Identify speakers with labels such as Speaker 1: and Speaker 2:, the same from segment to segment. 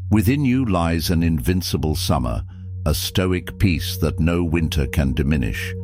Speaker 1: Within you lies an invincible summer, a stoic peace that no winter can diminish.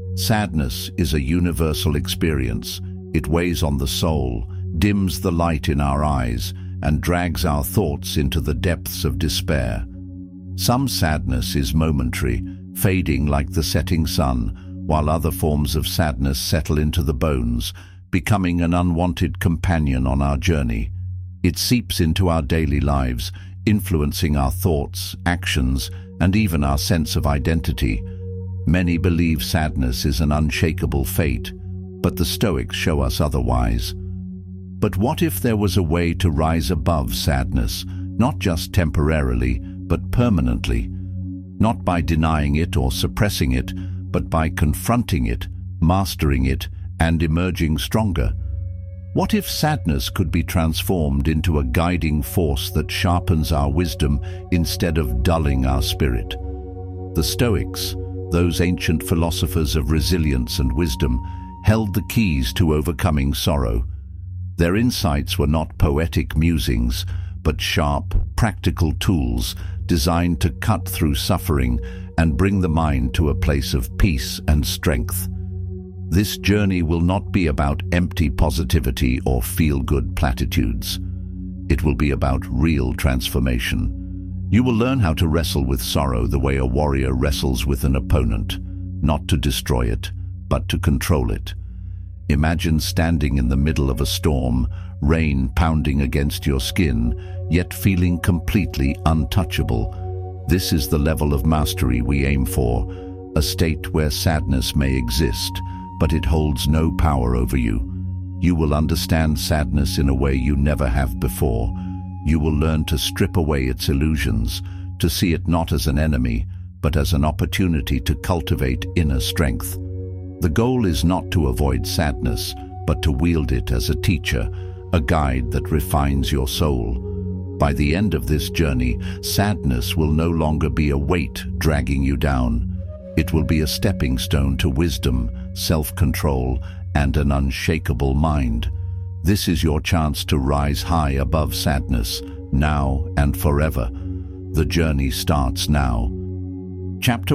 Speaker 1: Sadness is a universal experience. It weighs on the soul, dims the light in our eyes, and drags our thoughts into the depths of despair. Some sadness is momentary, fading like the setting sun, while other forms of sadness settle into the bones, becoming an unwanted companion on our journey. It seeps into our daily lives, influencing our thoughts, actions, and even our sense of identity. Many believe sadness is an unshakable fate, but the Stoics show us otherwise. But what if there was a way to rise above sadness, not just temporarily, but permanently? Not by denying it or suppressing it, but by confronting it, mastering it, and emerging stronger. What if sadness could be transformed into a guiding force that sharpens our wisdom instead of dulling our spirit? The Stoics, those ancient philosophers of resilience and wisdom, held the keys to overcoming sorrow. Their insights were not poetic musings, but sharp, practical tools designed to cut through suffering and bring the mind to a place of peace and strength. This journey will not be about empty positivity or feel-good platitudes. It will be about real transformation. You will learn how to wrestle with sorrow the way a warrior wrestles with an opponent, not to destroy it, but to control it. Imagine standing in the middle of a storm, rain pounding against your skin, yet feeling completely untouchable. This is the level of mastery we aim for, a state where sadness may exist, but it holds no power over you. You will understand sadness in a way you never have before. You will learn to strip away its illusions, to see it not as an enemy, but as an opportunity to cultivate inner strength. The goal is not to avoid sadness, but to wield it as a teacher, a guide that refines your soul. By the end of this journey, sadness will no longer be a weight dragging you down. It will be a stepping stone to wisdom, self-control, and an unshakable mind. This is your chance to rise high above sadness, now and forever. The journey starts now. Chapter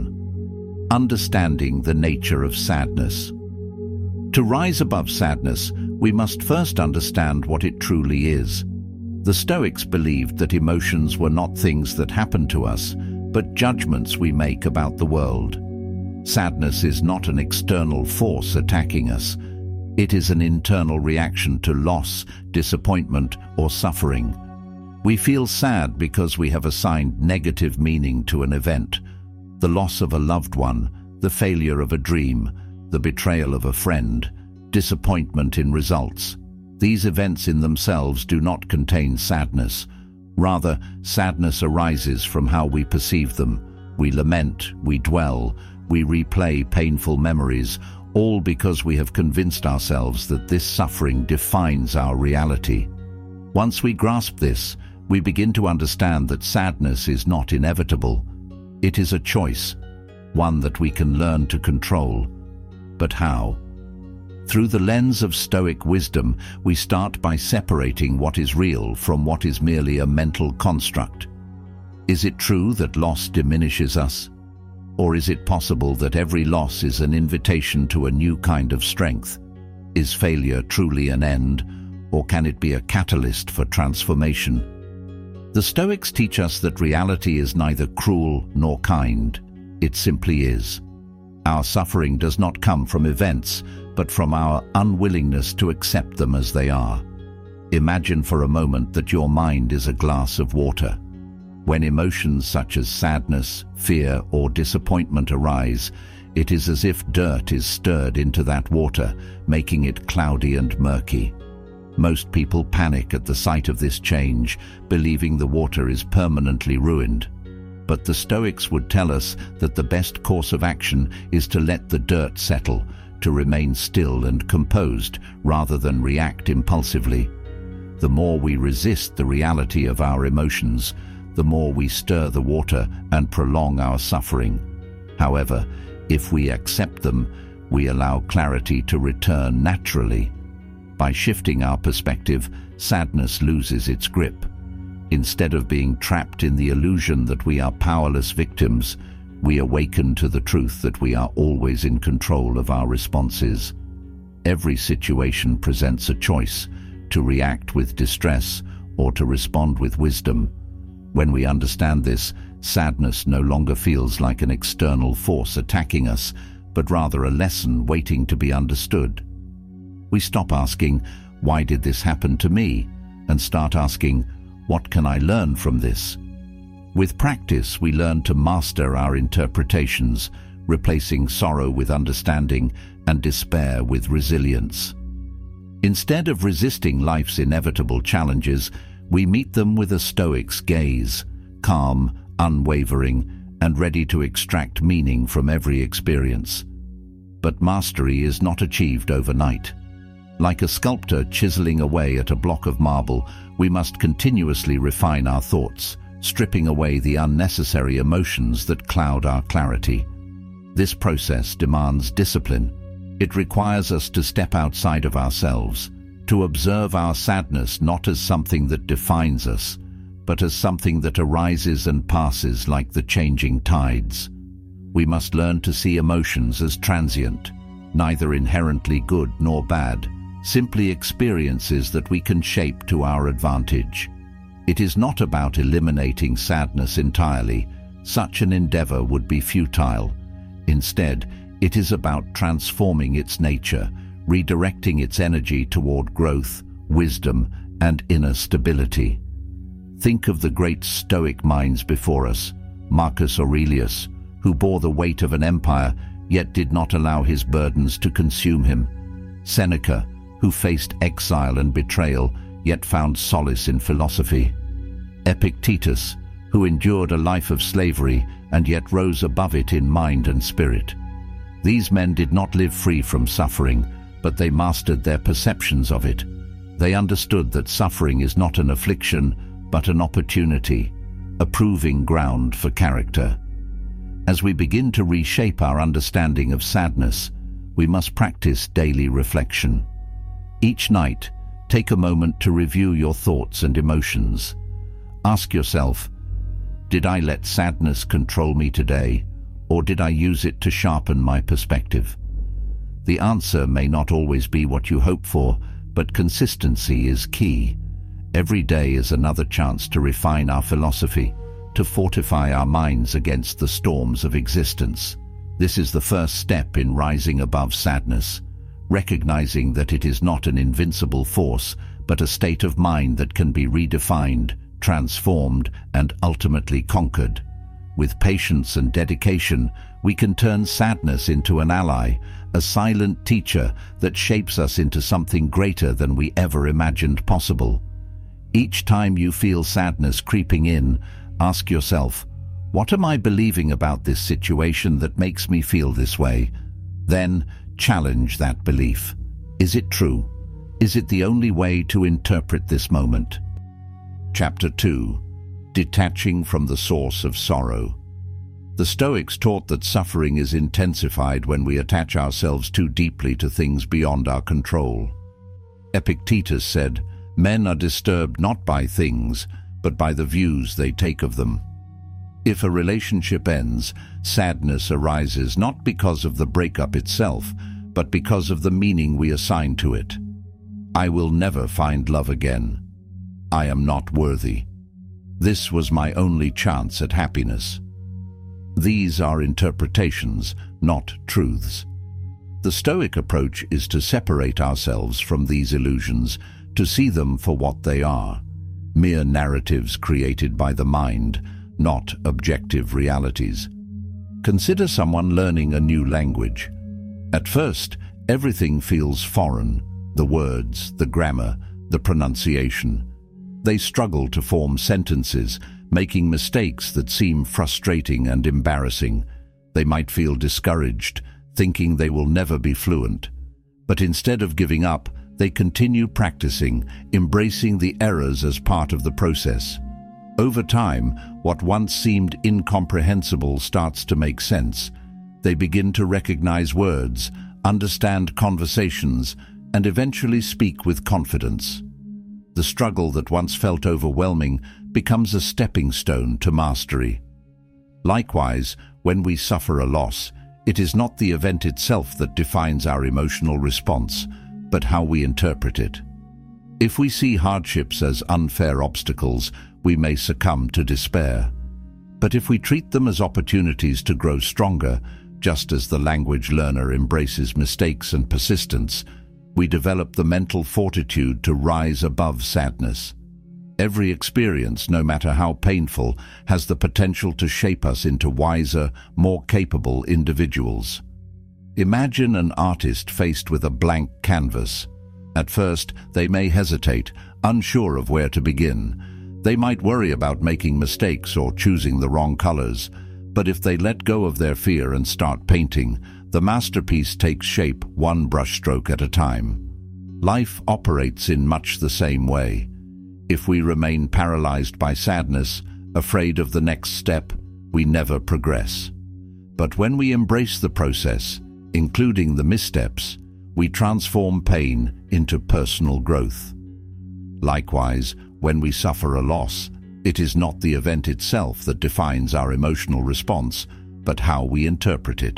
Speaker 1: 1. Understanding the nature of sadness. To rise above sadness, we must first understand what it truly is. The Stoics believed that emotions were not things that happen to us, but judgments we make about the world. Sadness is not an external force attacking us. It is an internal reaction to loss, disappointment, or suffering. We feel sad because we have assigned negative meaning to an event. The loss of a loved one, the failure of a dream, the betrayal of a friend, disappointment in results. These events in themselves do not contain sadness. Rather, sadness arises from how we perceive them. We lament, we dwell, we replay painful memories, all because we have convinced ourselves that this suffering defines our reality. Once we grasp this, we begin to understand that sadness is not inevitable. It is a choice, one that we can learn to control. But how? Through the lens of Stoic wisdom, we start by separating what is real from what is merely a mental construct. Is it true that loss diminishes us? Or is it possible that every loss is an invitation to a new kind of strength? Is failure truly an end, or can it be a catalyst for transformation? The Stoics teach us that reality is neither cruel nor kind. It simply is. Our suffering does not come from events, but from our unwillingness to accept them as they are. Imagine for a moment that your mind is a glass of water. When emotions such as sadness, fear, or disappointment arise, it is as if dirt is stirred into that water, making it cloudy and murky. Most people panic at the sight of this change, believing the water is permanently ruined. But the Stoics would tell us that the best course of action is to let the dirt settle, to remain still and composed rather than react impulsively. The more we resist the reality of our emotions, the more we stir the water and prolong our suffering. However, if we accept them, we allow clarity to return naturally. By shifting our perspective, sadness loses its grip. Instead of being trapped in the illusion that we are powerless victims, we awaken to the truth that we are always in control of our responses. Every situation presents a choice to react with distress or to respond with wisdom. When we understand this, sadness no longer feels like an external force attacking us, but rather a lesson waiting to be understood. We stop asking, "Why did this happen to me?" and start asking, "What can I learn from this?" With practice, we learn to master our interpretations, replacing sorrow with understanding and despair with resilience. Instead of resisting life's inevitable challenges, we meet them with a stoic's gaze, calm, unwavering, and ready to extract meaning from every experience. But mastery is not achieved overnight. Like a sculptor chiseling away at a block of marble, we must continuously refine our thoughts, stripping away the unnecessary emotions that cloud our clarity. This process demands discipline. It requires us to step outside of ourselves, to observe our sadness not as something that defines us, but as something that arises and passes like the changing tides. We must learn to see emotions as transient, neither inherently good nor bad, simply experiences that we can shape to our advantage. It is not about eliminating sadness entirely. Such an endeavor would be futile. Instead, it is about transforming its nature, redirecting its energy toward growth, wisdom, and inner stability. Think of the great Stoic minds before us: Marcus Aurelius, who bore the weight of an empire yet did not allow his burdens to consume him; Seneca, who faced exile and betrayal yet found solace in philosophy; Epictetus, who endured a life of slavery and yet rose above it in mind and spirit. These men did not live free from suffering, but they mastered their perceptions of it. They understood that suffering is not an affliction, but an opportunity, a proving ground for character. As we begin to reshape our understanding of sadness, we must practice daily reflection. Each night, take a moment to review your thoughts and emotions. Ask yourself, did I let sadness control me today, or did I use it to sharpen my perspective? The answer may not always be what you hope for, but consistency is key. Every day is another chance to refine our philosophy, to fortify our minds against the storms of existence. This is the first step in rising above sadness, recognizing that it is not an invincible force, but a state of mind that can be redefined, transformed, and ultimately conquered. With patience and dedication, we can turn sadness into an ally, a silent teacher that shapes us into something greater than we ever imagined possible. Each time you feel sadness creeping in, ask yourself, what am I believing about this situation that makes me feel this way? Then challenge that belief. Is it true? Is it the only way to interpret this moment? Chapter 2. Detaching from the source of sorrow. The Stoics taught that suffering is intensified when we attach ourselves too deeply to things beyond our control. Epictetus said, "Men are disturbed not by things, but by the views they take of them." If a relationship ends, sadness arises not because of the breakup itself, but because of the meaning we assign to it. I will never find love again. I am not worthy. This was my only chance at happiness. These are interpretations, not truths. The Stoic approach is to separate ourselves from these illusions, to see them for what they are, mere narratives created by the mind, not objective realities. Consider someone learning a new language. At first, everything feels foreign: the words, the grammar, the pronunciation. They struggle to form sentences, making mistakes that seem frustrating and embarrassing. They might feel discouraged, thinking they will never be fluent. But instead of giving up, they continue practicing, embracing the errors as part of the process. Over time, what once seemed incomprehensible starts to make sense. They begin to recognize words, understand conversations, and eventually speak with confidence. The struggle that once felt overwhelming becomes a stepping stone to mastery. Likewise, when we suffer a loss, it is not the event itself that defines our emotional response, but how we interpret it. If we see hardships as unfair obstacles, we may succumb to despair. But if we treat them as opportunities to grow stronger, just as the language learner embraces mistakes and persistence, we develop the mental fortitude to rise above sadness. Every experience, no matter how painful, has the potential to shape us into wiser, more capable individuals. Imagine an artist faced with a blank canvas. At first, they may hesitate, unsure of where to begin. They might worry about making mistakes or choosing the wrong colors, but if they let go of their fear and start painting, the masterpiece takes shape one brushstroke at a time. Life operates in much the same way. If we remain paralyzed by sadness, afraid of the next step, we never progress. But when we embrace the process, including the missteps, we transform pain into personal growth. Likewise, when we suffer a loss, it is not the event itself that defines our emotional response, but how we interpret it.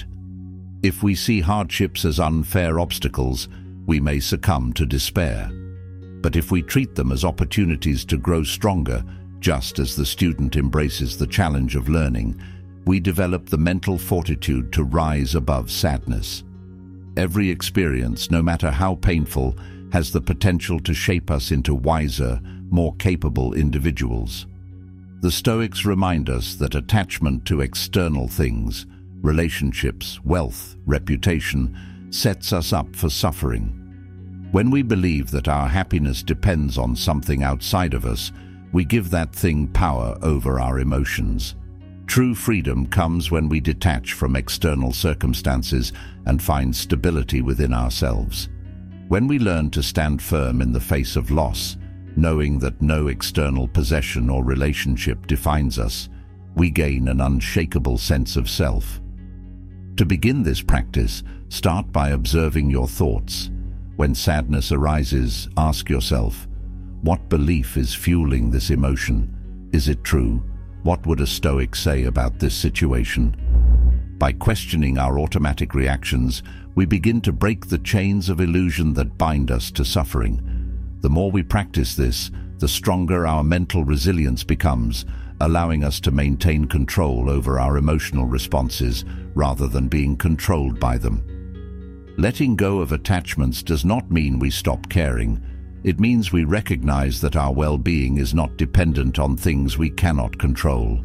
Speaker 1: If we see hardships as unfair obstacles, we may succumb to despair. But if we treat them as opportunities to grow stronger, just as the student embraces the challenge of learning, we develop the mental fortitude to rise above sadness. Every experience, no matter how painful, has the potential to shape us into wiser, more capable individuals. The Stoics remind us that attachment to external things, relationships, wealth, reputation, sets us up for suffering. When we believe that our happiness depends on something outside of us, we give that thing power over our emotions. True freedom comes when we detach from external circumstances and find stability within ourselves. When we learn to stand firm in the face of loss, knowing that no external possession or relationship defines us, we gain an unshakable sense of self. To begin this practice, start by observing your thoughts. When sadness arises, ask yourself, what belief is fueling this emotion? Is it true? What would a Stoic say about this situation? By questioning our automatic reactions, we begin to break the chains of illusion that bind us to suffering. The more we practice this, the stronger our mental resilience becomes, allowing us to maintain control over our emotional responses rather than being controlled by them. Letting go of attachments does not mean we stop caring. It means we recognize that our well-being is not dependent on things we cannot control.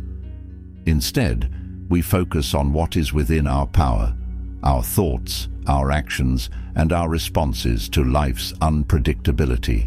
Speaker 1: Instead, we focus on what is within our power, our thoughts, our actions, and our responses to life's unpredictability.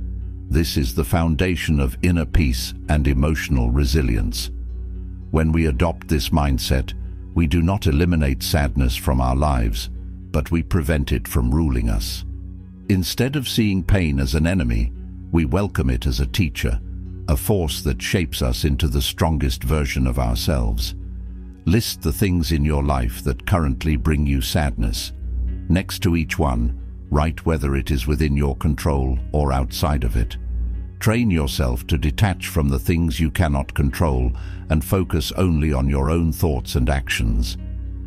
Speaker 1: This is the foundation of inner peace and emotional resilience. When we adopt this mindset, we do not eliminate sadness from our lives, but we prevent it from ruling us. Instead of seeing pain as an enemy, we welcome it as a teacher, a force that shapes us into the strongest version of ourselves. List the things in your life that currently bring you sadness. Next to each one, write whether it is within your control or outside of it. Train yourself to detach from the things you cannot control and focus only on your own thoughts and actions.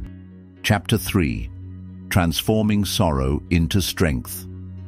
Speaker 1: Chapter 3. Transforming Sorrow into Strength.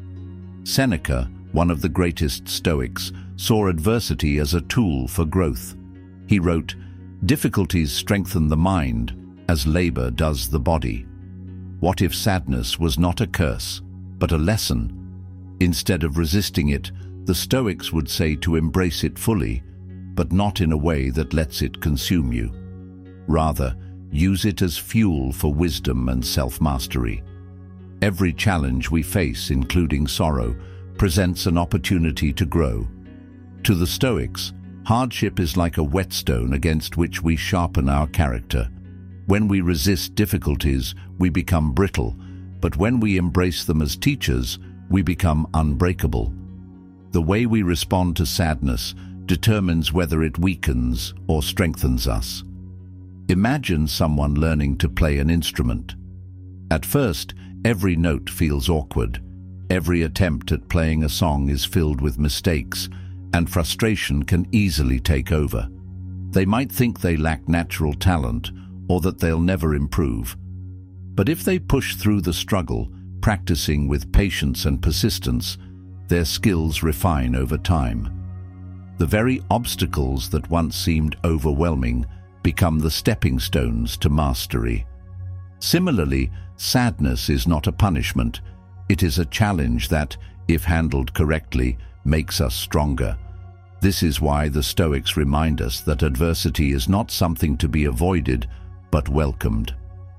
Speaker 1: Seneca, one of the greatest Stoics, saw adversity as a tool for growth. He wrote, "Difficulties strengthen the mind, as labor does the body." What if sadness was not a curse, but a lesson? Instead of resisting it, the Stoics would say to embrace it fully, but not in a way that lets it consume you. Rather, use it as fuel for wisdom and self-mastery. Every challenge we face, including sorrow, presents an opportunity to grow. To the Stoics, hardship is like a whetstone against which we sharpen our character. When we resist difficulties, we become brittle, but when we embrace them as teachers, we become unbreakable. The way we respond to sadness determines whether it weakens or strengthens us. Imagine someone learning to play an instrument. At first, every note feels awkward. Every attempt at playing a song is filled with mistakes, and frustration can easily take over. They might think they lack natural talent or that they'll never improve. But if they push through the struggle, practicing with patience and persistence, their skills refine over time. The very obstacles that once seemed overwhelming become the stepping stones to mastery. Similarly, sadness is not a punishment. It is a challenge that, if handled correctly, makes us stronger. This is why the Stoics remind us that adversity is not something to be avoided, but welcomed.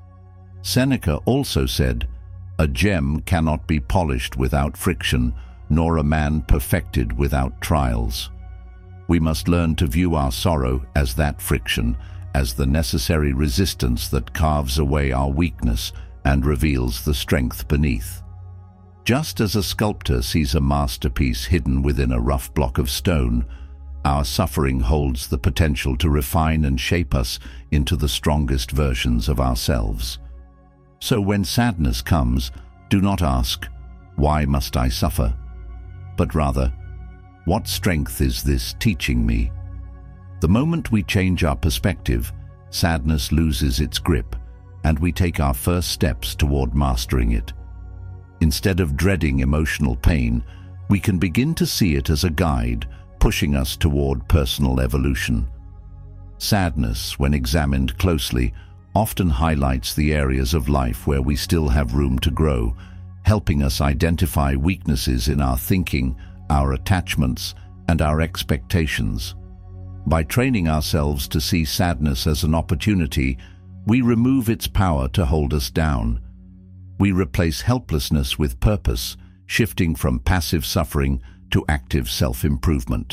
Speaker 1: Seneca also said, "A gem cannot be polished without friction, nor a man perfected without trials." We must learn to view our sorrow as that friction, as the necessary resistance that carves away our weakness and reveals the strength beneath. Just as a sculptor sees a masterpiece hidden within a rough block of stone, our suffering holds the potential to refine and shape us into the strongest versions of ourselves. So when sadness comes, do not ask, "Why must I suffer?" but rather, "What strength is this teaching me?" The moment we change our perspective, sadness loses its grip, and we take our first steps toward mastering it. Instead of dreading emotional pain, we can begin to see it as a guide, pushing us toward personal evolution. Sadness, when examined closely, often highlights the areas of life where we still have room to grow, helping us identify weaknesses in our thinking, our attachments, and our expectations. By training ourselves to see sadness as an opportunity, we remove its power to hold us down. We replace helplessness with purpose, shifting from passive suffering to active self-improvement.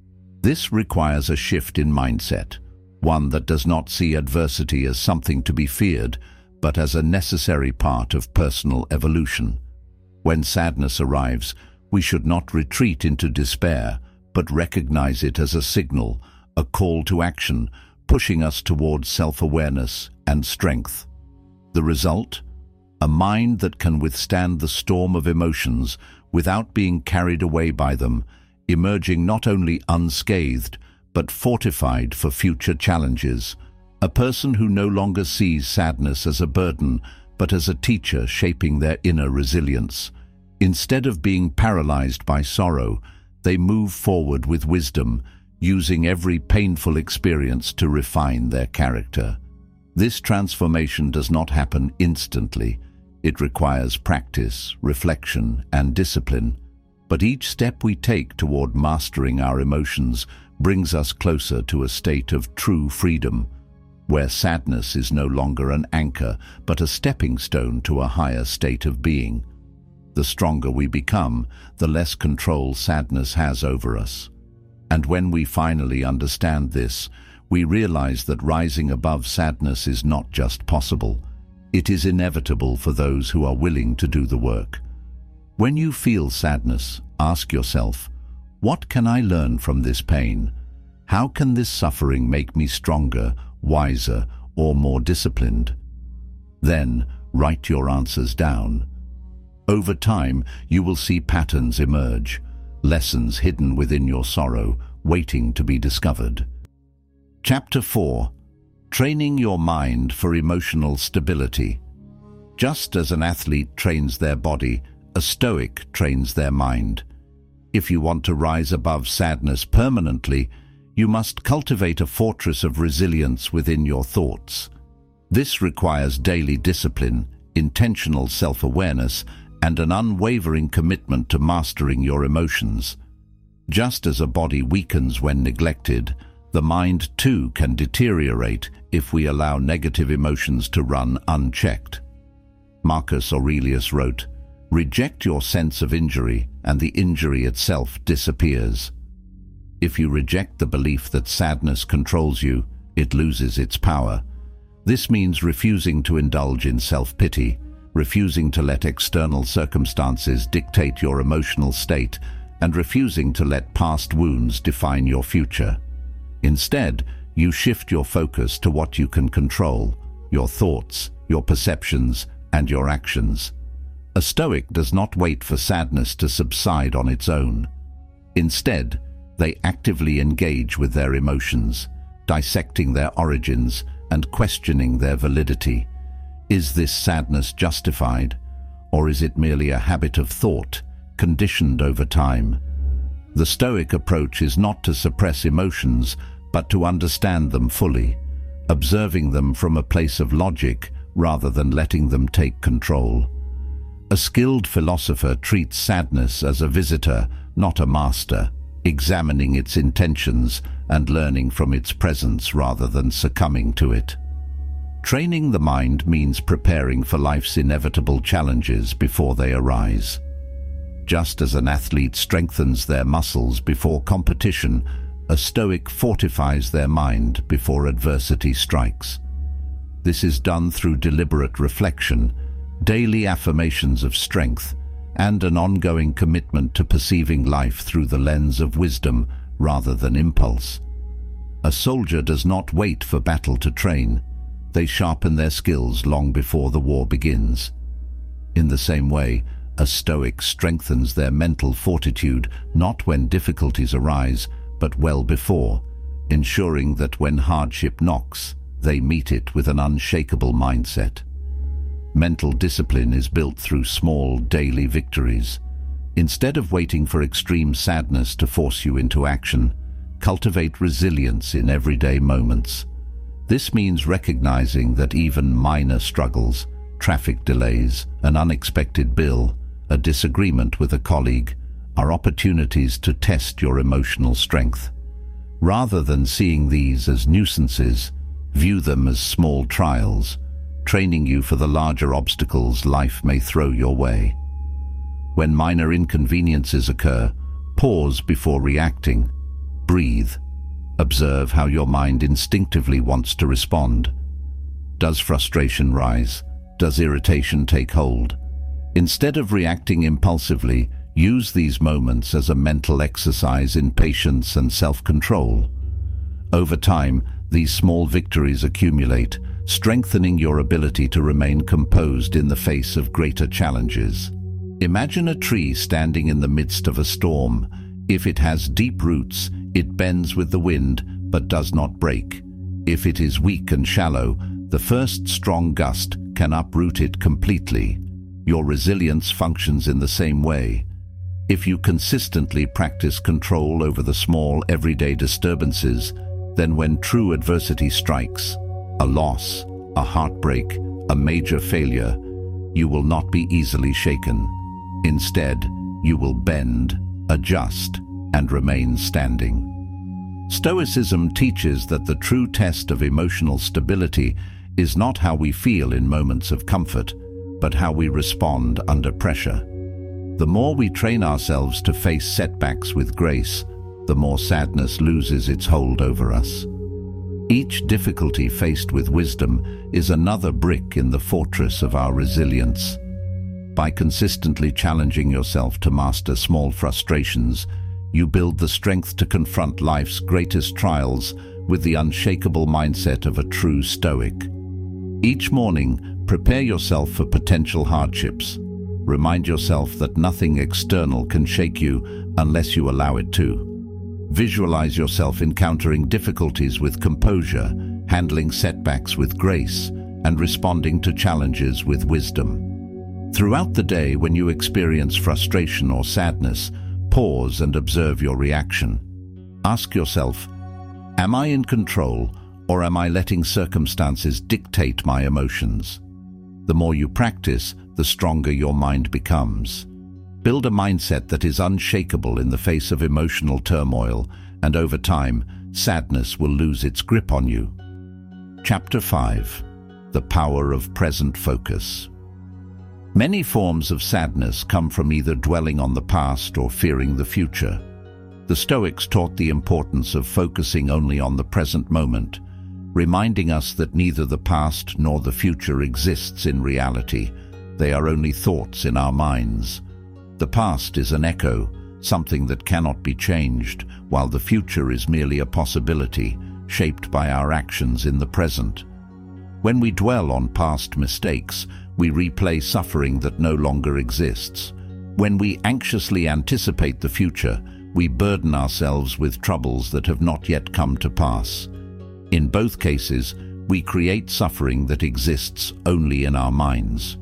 Speaker 1: This requires a shift in mindset, one that does not see adversity as something to be feared, but as a necessary part of personal evolution. When sadness arrives, we should not retreat into despair, but recognize it as a signal, a call to action, pushing us towards self-awareness and strength. The result? A mind that can withstand the storm of emotions without being carried away by them, emerging not only unscathed, but fortified for future challenges. A person who no longer sees sadness as a burden, but as a teacher shaping their inner resilience. Instead of being paralyzed by sorrow, they move forward with wisdom, using every painful experience to refine their character. This transformation does not happen instantly. It requires practice, reflection, and discipline. But each step we take toward mastering our emotions brings us closer to a state of true freedom, where sadness is no longer an anchor, but a stepping stone to a higher state of being. The stronger we become, the less control sadness has over us. And when we finally understand this, we realize that rising above sadness is not just possible. It is inevitable for those who are willing to do the work. When you feel sadness, ask yourself, what can I learn from this pain? How can this suffering make me stronger, wiser, or more disciplined? Then, write your answers down. Over time, you will see patterns emerge, lessons hidden within your sorrow, waiting to be discovered. Chapter 4. Training your mind for emotional stability. Just as an athlete trains their body, a Stoic trains their mind. If you want to rise above sadness permanently, you must cultivate a fortress of resilience within your thoughts. This requires daily discipline, intentional self-awareness, and an unwavering commitment to mastering your emotions. Just as a body weakens when neglected, the mind too can deteriorate if we allow negative emotions to run unchecked. Marcus Aurelius wrote, "Reject your sense of injury, and the injury itself disappears." If you reject the belief that sadness controls you, it loses its power. This means refusing to indulge in self-pity, refusing to let external circumstances dictate your emotional state, and refusing to let past wounds define your future. Instead, you shift your focus to what you can control: your thoughts, your perceptions, and your actions. A Stoic does not wait for sadness to subside on its own. Instead, They actively engage with their emotions, dissecting their origins and questioning their validity. Is this sadness justified, or is it merely a habit of thought, conditioned over time? The Stoic approach is not to suppress emotions, but to understand them fully, observing them from a place of logic rather than letting them take control. A skilled philosopher treats sadness as a visitor, not a master, examining its intentions and learning from its presence rather than succumbing to it. Training the mind means preparing for life's inevitable challenges before they arise. Just as an athlete strengthens their muscles before competition, a Stoic fortifies their mind before adversity strikes. This is done through deliberate reflection, daily affirmations of strength, and an ongoing commitment to perceiving life through the lens of wisdom rather than impulse. A soldier does not wait for battle to train. They sharpen their skills long before the war begins. In the same way, a Stoic strengthens their mental fortitude not when difficulties arise, but well before, ensuring that when hardship knocks, they meet it with an unshakable mindset. Mental discipline is built through small, daily victories. Instead of waiting for extreme sadness to force you into action, cultivate resilience in everyday moments. This means recognizing that even minor struggles, traffic delays, an unexpected bill, a disagreement with a colleague, are opportunities to test your emotional strength. Rather than seeing these as nuisances, view them as small trials, training you for the larger obstacles life may throw your way. When minor inconveniences occur, pause before reacting. Breathe. Observe how your mind instinctively wants to respond. Does frustration rise? Does irritation take hold? Instead of reacting impulsively, use these moments as a mental exercise in patience and self-control. Over time, these small victories accumulate, strengthening your ability to remain composed in the face of greater challenges. Imagine a tree standing in the midst of a storm. If it has deep roots, it bends with the wind, but does not break. If it is weak and shallow, the first strong gust can uproot it completely. Your resilience functions in the same way. If you consistently practice control over the small, everyday disturbances, then when true adversity strikes, a loss, a heartbreak, a major failure, you will not be easily shaken. Instead, you will bend, adjust, and remain standing. Stoicism teaches that the true test of emotional stability is not how we feel in moments of comfort, but how we respond under pressure. The more we train ourselves to face setbacks with grace, the more sadness loses its hold over us. Each difficulty faced with wisdom is another brick in the fortress of our resilience. By consistently challenging yourself to master small frustrations, you build the strength to confront life's greatest trials with the unshakable mindset of a true Stoic. Each morning, prepare yourself for potential hardships. Remind yourself that nothing external can shake you unless you allow it to. Visualize yourself encountering difficulties with composure, handling setbacks with grace, and responding to challenges with wisdom. Throughout the day, when you experience frustration or sadness, pause and observe your reaction. Ask yourself, am I in control, or am I letting circumstances dictate my emotions? The more you practice, the stronger your mind becomes. Build a mindset that is unshakable in the face of emotional turmoil, and over time, sadness will lose its grip on you. Chapter 5. The Power of Present Focus. Many forms of sadness come from either dwelling on the past or fearing the future. The Stoics taught the importance of focusing only on the present moment, reminding us that neither the past nor the future exists in reality. They are only thoughts in our minds. The past is an echo, something that cannot be changed, while the future is merely a possibility, shaped by our actions in the present. When we dwell on past mistakes, we replay suffering that no longer exists. When we anxiously anticipate the future, we burden ourselves with troubles that have not yet come to pass. In both cases, we create suffering that exists only in our minds.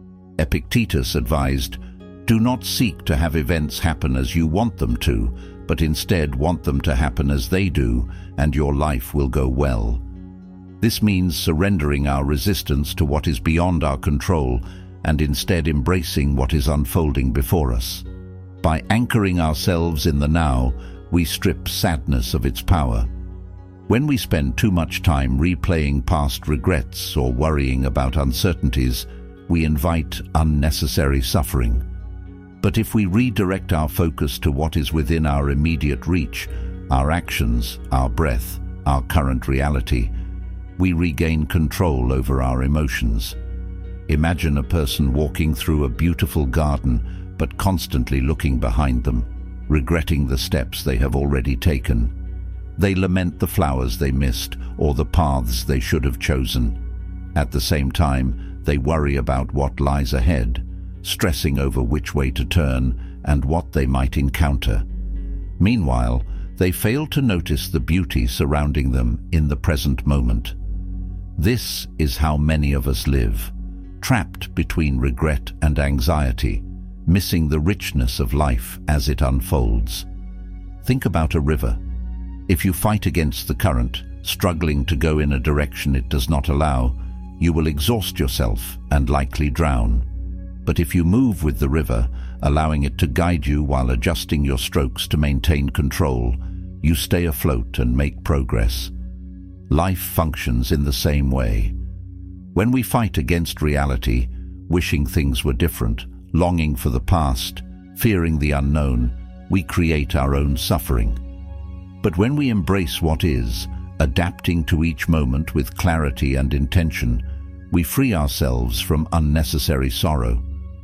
Speaker 1: Epictetus advised, "Do not seek to have events happen as you want them to, but instead want them to happen as they do, and your life will go well." This means surrendering our resistance to what is beyond our control and instead embracing what is unfolding before us. By anchoring ourselves in the now, we strip sadness of its power. When we spend too much time replaying past regrets or worrying about uncertainties, we invite unnecessary suffering. But if we redirect our focus to what is within our immediate reach, our actions, our breath, our current reality, we regain control over our emotions. Imagine a person walking through a beautiful garden, but constantly looking behind them, regretting the steps they have already taken. They lament the flowers they missed or the paths they should have chosen. At the same time, they worry about what lies ahead, stressing over which way to turn and what they might encounter. Meanwhile, they fail to notice the beauty surrounding them in the present moment. This is how many of us live, trapped between regret and anxiety, missing the richness of life as it unfolds. Think about a river. If you fight against the current, struggling to go in a direction it does not allow, you will exhaust yourself and likely drown. But if you move with the river, allowing it to guide you while adjusting your strokes to maintain control, you stay afloat and make progress. Life functions in the same way. When we fight against reality, wishing things were different, longing for the past, fearing the unknown, we create our own suffering. But when we embrace what is, adapting to each moment with clarity and intention, we free ourselves from unnecessary sorrow.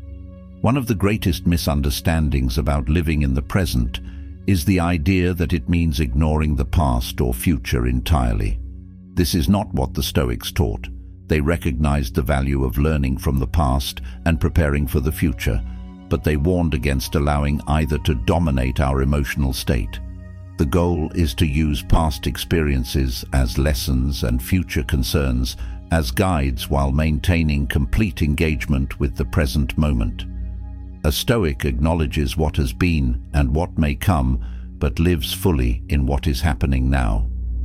Speaker 1: One of the greatest misunderstandings about living in the present is the idea that it means ignoring the past or future entirely. This is not what the Stoics taught. They recognized the value of learning from the past and preparing for the future, but they warned against allowing either to dominate our emotional state. The goal is to use past experiences as lessons and future concerns as guides while maintaining complete engagement with the present moment. A Stoic acknowledges what has been and what may come, but lives fully in what is happening now.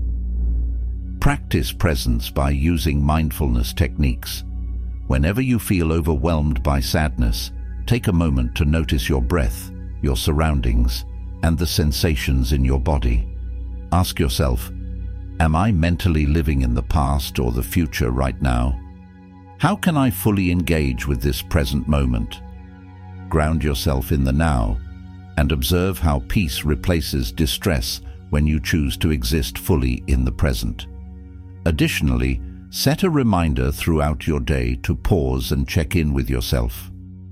Speaker 1: Practice presence by using mindfulness techniques. Whenever you feel overwhelmed by sadness, take a moment to notice your breath, your surroundings, and the sensations in your body. Ask yourself, am I mentally living in the past or the future right now? How can I fully engage with this present moment? Ground yourself in the now and observe how peace replaces distress when you choose to exist fully in the present. Additionally, set a reminder throughout your day to pause and check in with yourself.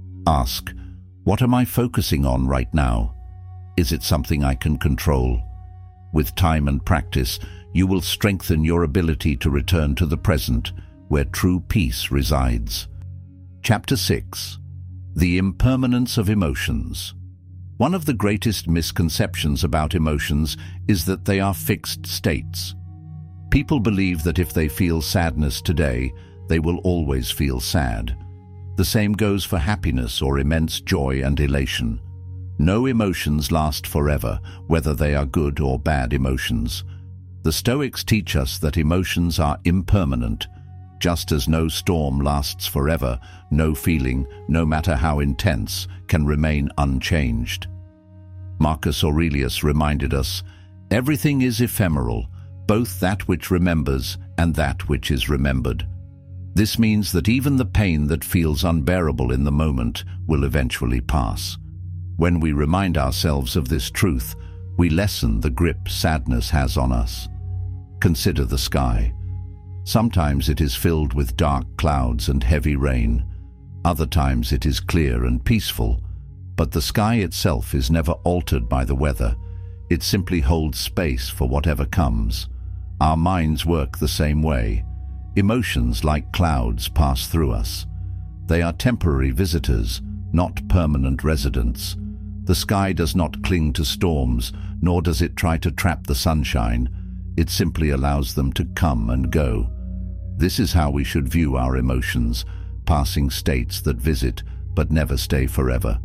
Speaker 1: Ask, what am I focusing on right now? Is it something I can control? With time and practice, you will strengthen your ability to return to the present, where true peace resides. Chapter 6. The Impermanence of Emotions. One of the greatest misconceptions about emotions is that they are fixed states. People believe that if they feel sadness today, they will always feel sad. The same goes for happiness or immense joy and elation. No emotions last forever, whether they are good or bad emotions. The Stoics teach us that emotions are impermanent. Just as no storm lasts forever, no feeling, no matter how intense, can remain unchanged. Marcus Aurelius reminded us, everything is ephemeral, both that which remembers and that which is remembered. This means that even the pain that feels unbearable in the moment will eventually pass. When we remind ourselves of this truth, we lessen the grip sadness has on us. Consider the sky. Sometimes it is filled with dark clouds and heavy rain. Other times it is clear and peaceful. But the sky itself is never altered by the weather. It simply holds space for whatever comes. Our minds work the same way. Emotions, like clouds, pass through us. They are temporary visitors, not permanent residents. The sky does not cling to storms, nor does it try to trap the sunshine. It simply allows them to come and go. This is how we should view our emotions, passing states that visit but never stay forever.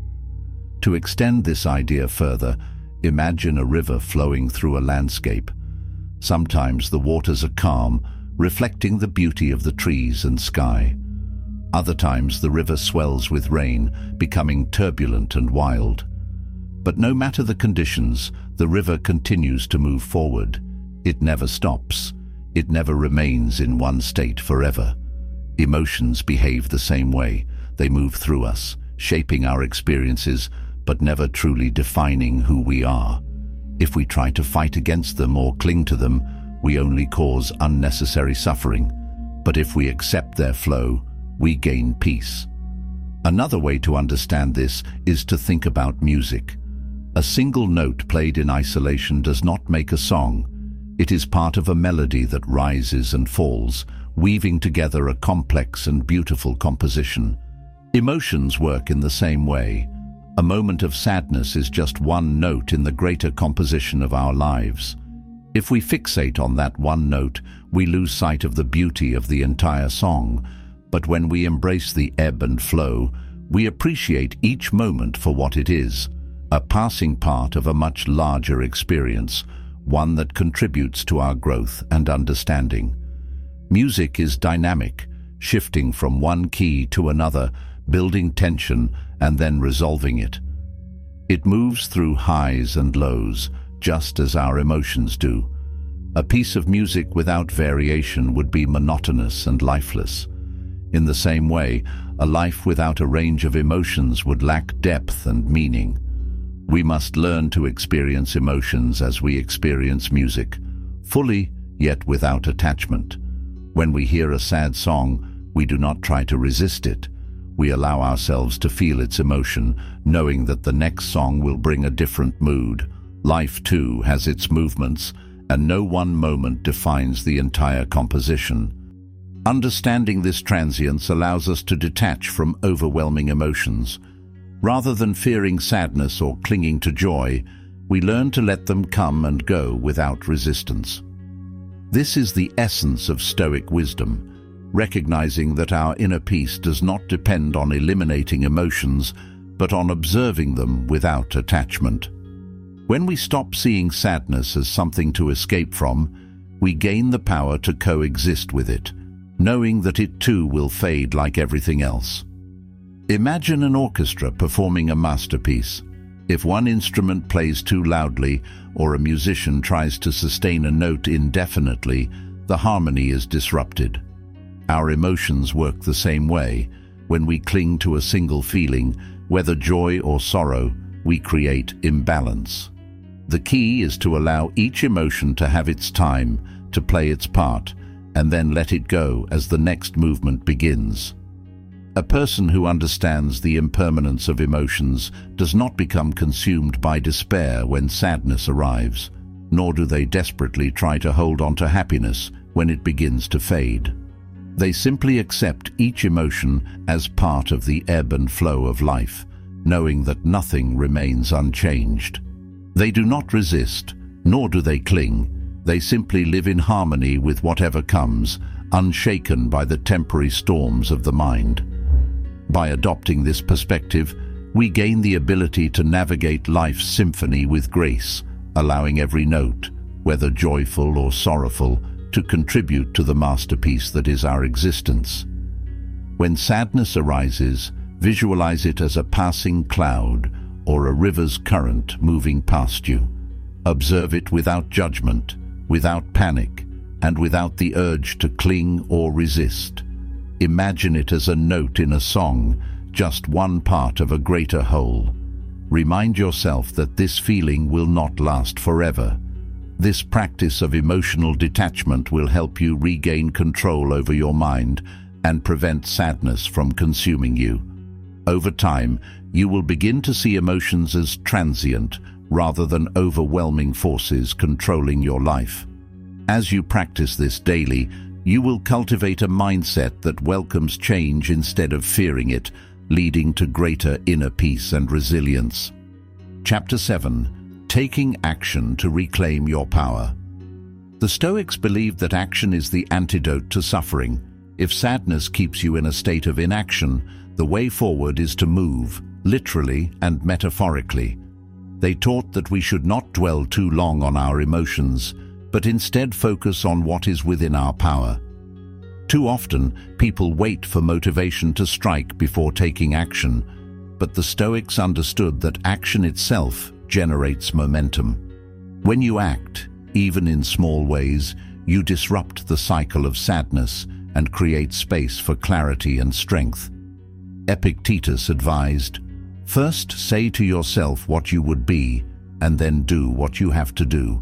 Speaker 1: To extend this idea further, imagine a river flowing through a landscape. Sometimes the waters are calm, reflecting the beauty of the trees and sky. Other times the river swells with rain, becoming turbulent and wild. But no matter the conditions, the river continues to move forward. It never stops. It never remains in one state forever. Emotions behave the same way. They move through us, shaping our experiences, but never truly defining who we are. If we try to fight against them or cling to them, we only cause unnecessary suffering. But if we accept their flow, we gain peace. Another way to understand this is to think about music. A single note played in isolation does not make a song. It is part of a melody that rises and falls, weaving together a complex and beautiful composition. Emotions work in the same way. A moment of sadness is just one note in the greater composition of our lives. If we fixate on that one note, we lose sight of the beauty of the entire song. But when we embrace the ebb and flow, we appreciate each moment for what it is, a passing part of a much larger experience, one that contributes to our growth and understanding. Music is dynamic, shifting from one key to another, building tension and then resolving it. It moves through highs and lows, just as our emotions do. A piece of music without variation would be monotonous and lifeless. In the same way, a life without a range of emotions would lack depth and meaning. We must learn to experience emotions as we experience music, fully yet without attachment. When we hear a sad song, we do not try to resist it. We allow ourselves to feel its emotion, knowing that the next song will bring a different mood. Life, too, has its movements, and no one moment defines the entire composition. Understanding this transience allows us to detach from overwhelming emotions. Rather than fearing sadness or clinging to joy, we learn to let them come and go without resistance. This is the essence of Stoic wisdom, recognizing that our inner peace does not depend on eliminating emotions, but on observing them without attachment. When we stop seeing sadness as something to escape from, we gain the power to coexist with it, knowing that it too will fade like everything else. Imagine an orchestra performing a masterpiece. If one instrument plays too loudly or a musician tries to sustain a note indefinitely, the harmony is disrupted. Our emotions work the same way. When we cling to a single feeling, whether joy or sorrow, we create imbalance. The key is to allow each emotion to have its time, to play its part, and then let it go as the next movement begins. A person who understands the impermanence of emotions does not become consumed by despair when sadness arrives, nor do they desperately try to hold on to happiness when it begins to fade. They simply accept each emotion as part of the ebb and flow of life, knowing that nothing remains unchanged. They do not resist, nor do they cling. They simply live in harmony with whatever comes, unshaken by the temporary storms of the mind. By adopting this perspective, we gain the ability to navigate life's symphony with grace, allowing every note, whether joyful or sorrowful, to contribute to the masterpiece that is our existence. When sadness arises, visualize it as a passing cloud or a river's current moving past you. Observe it without judgment, without panic, and without the urge to cling or resist. Imagine it as a note in a song, just one part of a greater whole. Remind yourself that this feeling will not last forever. This practice of emotional detachment will help you regain control over your mind and prevent sadness from consuming you. Over time, you will begin to see emotions as transient rather than overwhelming forces controlling your life. As you practice this daily, you will cultivate a mindset that welcomes change instead of fearing it, leading to greater inner peace and resilience. Chapter 7. Taking Action to Reclaim Your Power. The Stoics believed that action is the antidote to suffering. If sadness keeps you in a state of inaction, the way forward is to move, literally and metaphorically. They taught that we should not dwell too long on our emotions, but instead focus on what is within our power. Too often, people wait for motivation to strike before taking action, but the Stoics understood that action itself generates momentum. When you act, even in small ways, you disrupt the cycle of sadness and create space for clarity and strength. Epictetus advised, "First say to yourself what you would be, and then do what you have to do."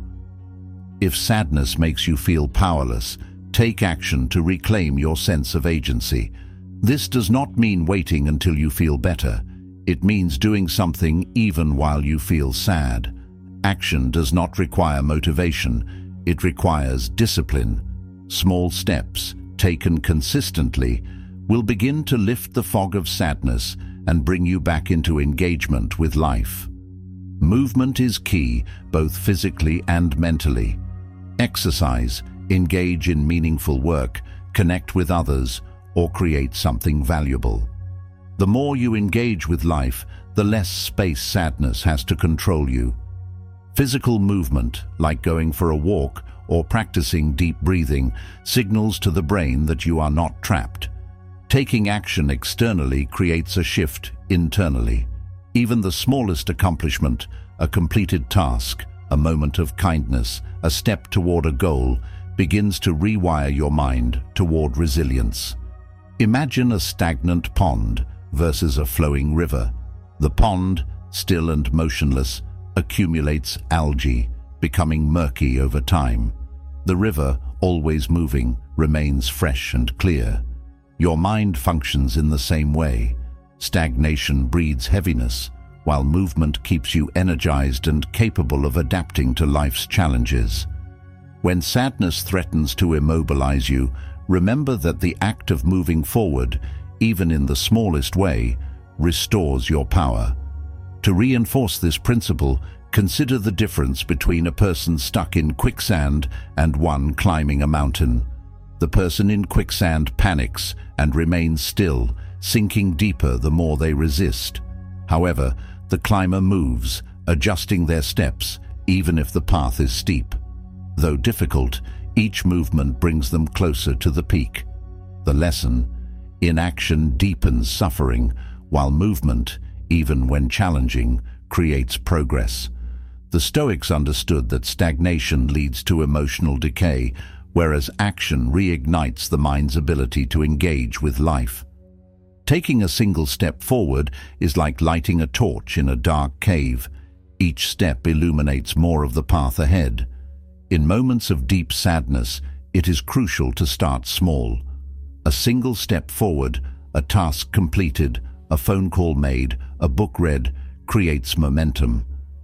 Speaker 1: If sadness makes you feel powerless, take action to reclaim your sense of agency. This does not mean waiting until you feel better. It means doing something even while you feel sad. Action does not require motivation. It requires discipline. Small steps, taken consistently, will begin to lift the fog of sadness and bring you back into engagement with life. Movement is key, both physically and mentally. Exercise, engage in meaningful work, connect with others, or create something valuable. The more you engage with life, the less space sadness has to control you. Physical movement, like going for a walk or practicing deep breathing, signals to the brain that you are not trapped. Taking action externally creates a shift internally. Even the smallest accomplishment, a completed task, a moment of kindness, a step toward a goal, begins to rewire your mind toward resilience. Imagine a stagnant pond versus a flowing river. The pond, still and motionless, accumulates algae, becoming murky over time. The river, always moving, remains fresh and clear. Your mind functions in the same way. Stagnation breeds heaviness, while movement keeps you energized and capable of adapting to life's challenges. When sadness threatens to immobilize you, remember that the act of moving forward, even in the smallest way, restores your power. To reinforce this principle, consider the difference between a person stuck in quicksand and one climbing a mountain. The person in quicksand panics and remains still, sinking deeper the more they resist. However, the climber moves, adjusting their steps, even if the path is steep. Though difficult, each movement brings them closer to the peak. The lesson: inaction deepens suffering, while movement, even when challenging, creates progress. The Stoics understood that stagnation leads to emotional decay, whereas action reignites the mind's ability to engage with life. Taking a single step forward is like lighting a torch in a dark cave. Each step illuminates more of the path ahead. In moments of deep sadness, it is crucial to start small. A single step forward, a task completed, a phone call made, a book read, creates momentum.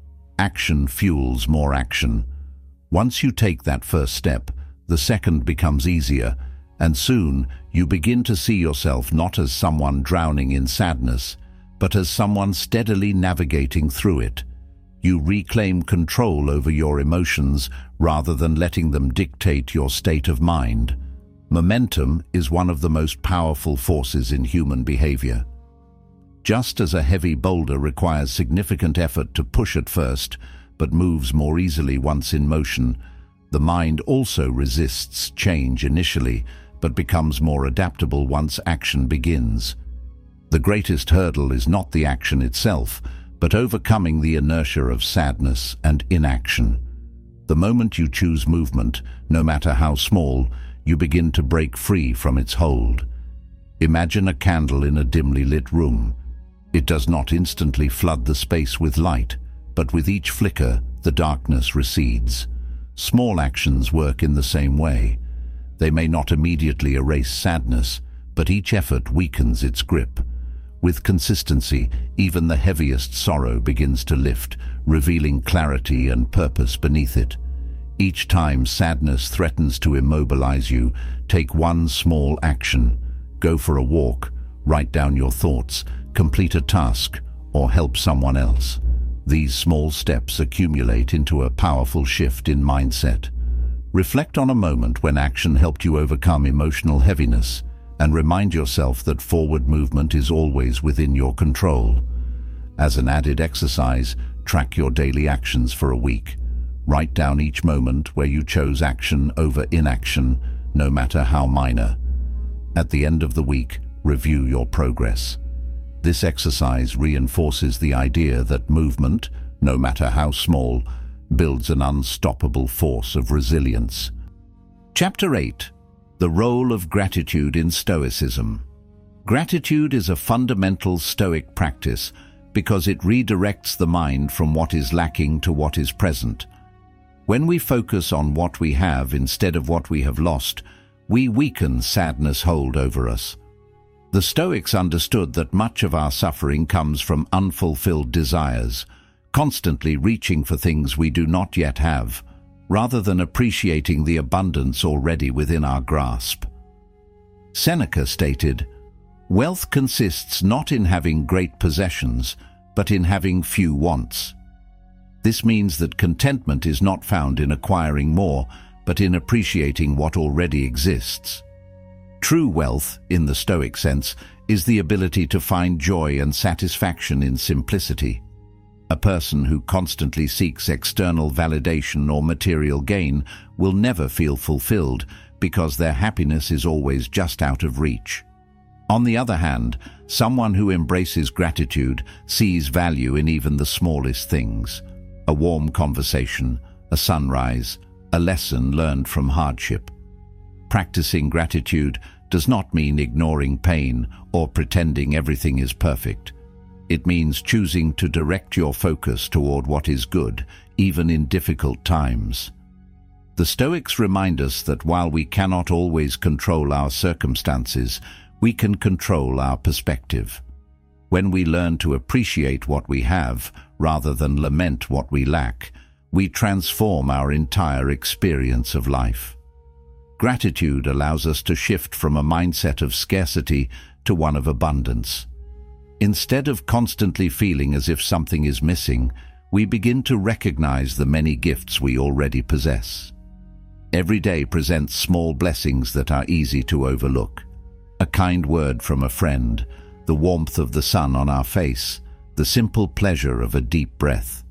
Speaker 1: Action fuels more action. Once you take that first step, the second becomes easier, and soon you begin to see yourself not as someone drowning in sadness, but as someone steadily navigating through it. You reclaim control over your emotions rather than letting them dictate your state of mind. Momentum is one of the most powerful forces in human behavior. Just as a heavy boulder requires significant effort to push at first, but moves more easily once in motion, the mind also resists change initially, but becomes more adaptable once action begins. The greatest hurdle is not the action itself, but overcoming the inertia of sadness and inaction. The moment you choose movement, no matter how small, you begin to break free from its hold. Imagine a candle in a dimly lit room. It does not instantly flood the space with light, but with each flicker, the darkness recedes. Small actions work in the same way. They may not immediately erase sadness, but each effort weakens its grip. With consistency, even the heaviest sorrow begins to lift, revealing clarity and purpose beneath it. Each time sadness threatens to immobilize you, take one small action. Go for a walk, write down your thoughts, complete a task, or help someone else. These small steps accumulate into a powerful shift in mindset. Reflect on a moment when action helped you overcome emotional heaviness, and remind yourself that forward movement is always within your control. As an added exercise, track your daily actions for a week. Write down each moment where you chose action over inaction, no matter how minor. At the end of the week, review your progress. This exercise reinforces the idea that movement, no matter how small, builds an unstoppable force of resilience. Chapter 8. The Role of Gratitude in Stoicism. Gratitude is a fundamental Stoic practice because it redirects the mind from what is lacking to what is present. When we focus on what we have instead of what we have lost, we weaken sadness' hold over us. The Stoics understood that much of our suffering comes from unfulfilled desires, constantly reaching for things we do not yet have, rather than appreciating the abundance already within our grasp. Seneca stated, "Wealth consists not in having great possessions, but in having few wants." This means that contentment is not found in acquiring more, but in appreciating what already exists. True wealth, in the Stoic sense, is the ability to find joy and satisfaction in simplicity. A person who constantly seeks external validation or material gain will never feel fulfilled because their happiness is always just out of reach. On the other hand, someone who embraces gratitude sees value in even the smallest things: a warm conversation, a sunrise, a lesson learned from hardship. Practicing gratitude does not mean ignoring pain or pretending everything is perfect. It means choosing to direct your focus toward what is good, even in difficult times. The Stoics remind us that while we cannot always control our circumstances, we can control our perspective. When we learn to appreciate what we have, rather than lament what we lack, we transform our entire experience of life. Gratitude allows us to shift from a mindset of scarcity to one of abundance. Instead of constantly feeling as if something is missing, we begin to recognize the many gifts we already possess. Every day presents small blessings that are easy to overlook. A kind word from a friend, the warmth of the sun on our face, the simple pleasure of a deep breath.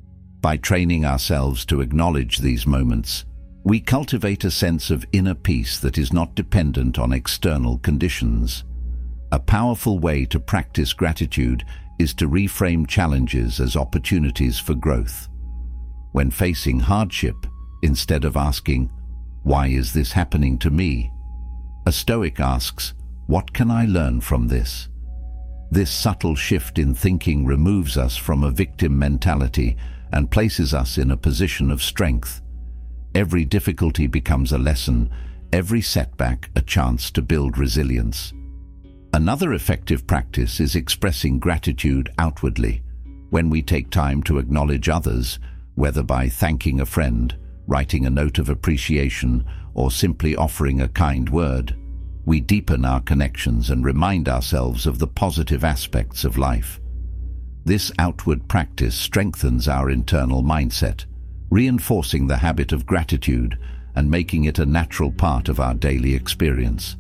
Speaker 1: By training ourselves to acknowledge these moments, we cultivate a sense of inner peace that is not dependent on external conditions. A powerful way to practice gratitude is to reframe challenges as opportunities for growth. When facing hardship, instead of asking, "Why is this happening to me?" a Stoic asks, "What can I learn from this?" This subtle shift in thinking removes us from a victim mentality and places us in a position of strength. Every difficulty becomes a lesson, every setback a chance to build resilience. Another effective practice is expressing gratitude outwardly. When we take time to acknowledge others, whether by thanking a friend, writing a note of appreciation, or simply offering a kind word, we deepen our connections and remind ourselves of the positive aspects of life. This outward practice strengthens our internal mindset, reinforcing the habit of gratitude and making it a natural part of our daily experience.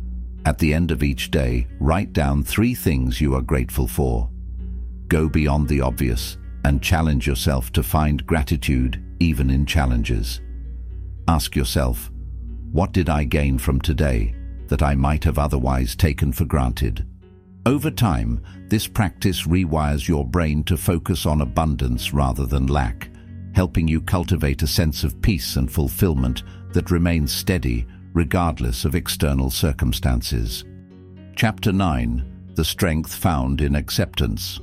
Speaker 1: At the end of each day, write down 3 things you are grateful for. Go beyond the obvious and challenge yourself to find gratitude even in challenges. Ask yourself, what did I gain from today that I might have otherwise taken for granted? Over time, this practice rewires your brain to focus on abundance rather than lack, helping you cultivate a sense of peace and fulfillment that remains steady regardless of external circumstances. Chapter 9. The Strength Found in Acceptance.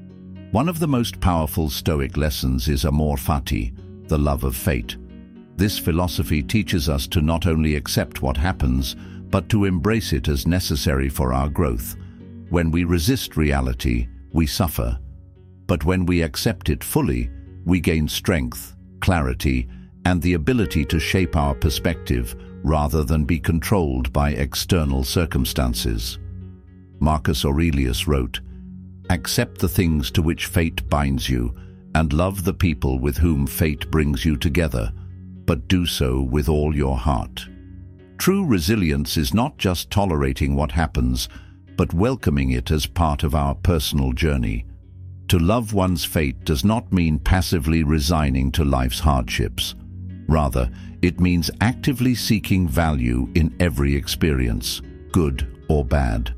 Speaker 1: One of the most powerful Stoic lessons is amor fati, the love of fate. This philosophy teaches us to not only accept what happens, but to embrace it as necessary for our growth. When we resist reality, we suffer. But when we accept it fully, we gain strength, clarity, and the ability to shape our perspective rather than be controlled by external circumstances. Marcus Aurelius wrote, "Accept the things to which fate binds you, and love the people with whom fate brings you together, but do so with all your heart. True resilience is not just tolerating what happens, but welcoming it as part of our personal journey. To love one's fate does not mean passively resigning to life's hardships. Rather, it means actively seeking value in every experience, good or bad.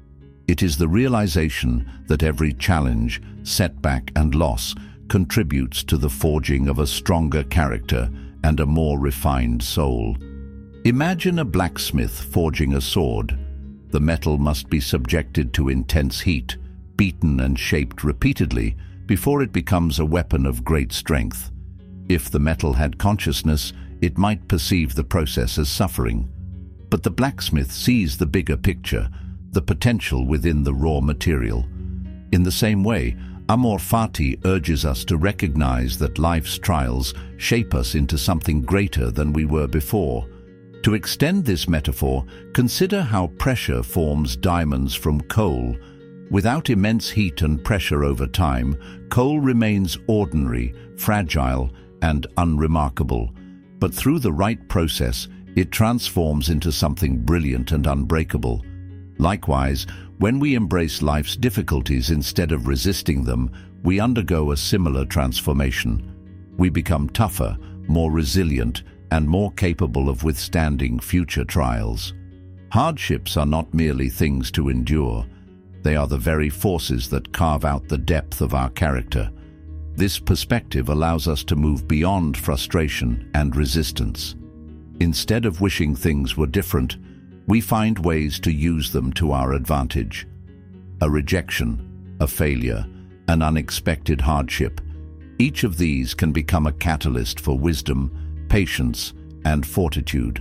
Speaker 1: It is the realization that every challenge, setback, and loss contributes to the forging of a stronger character and a more refined soul. Imagine a blacksmith forging a sword. The metal must be subjected to intense heat, beaten and shaped repeatedly before it becomes a weapon of great strength. If the metal had consciousness, it might perceive the process as suffering. But the blacksmith sees the bigger picture, the potential within the raw material. In the same way, Amor Fati urges us to recognize that life's trials shape us into something greater than we were before. To extend this metaphor, consider how pressure forms diamonds from coal. Without immense heat and pressure over time, coal remains ordinary, fragile, and unremarkable. But through the right process, it transforms into something brilliant and unbreakable. Likewise, when we embrace life's difficulties instead of resisting them, we undergo a similar transformation. We become tougher, more resilient, and more capable of withstanding future trials. Hardships are not merely things to endure. They are the very forces that carve out the depth of our character. This perspective allows us to move beyond frustration and resistance. Instead of wishing things were different, we find ways to use them to our advantage. A rejection, a failure, an unexpected hardship. Each of these can become a catalyst for wisdom, patience, and fortitude.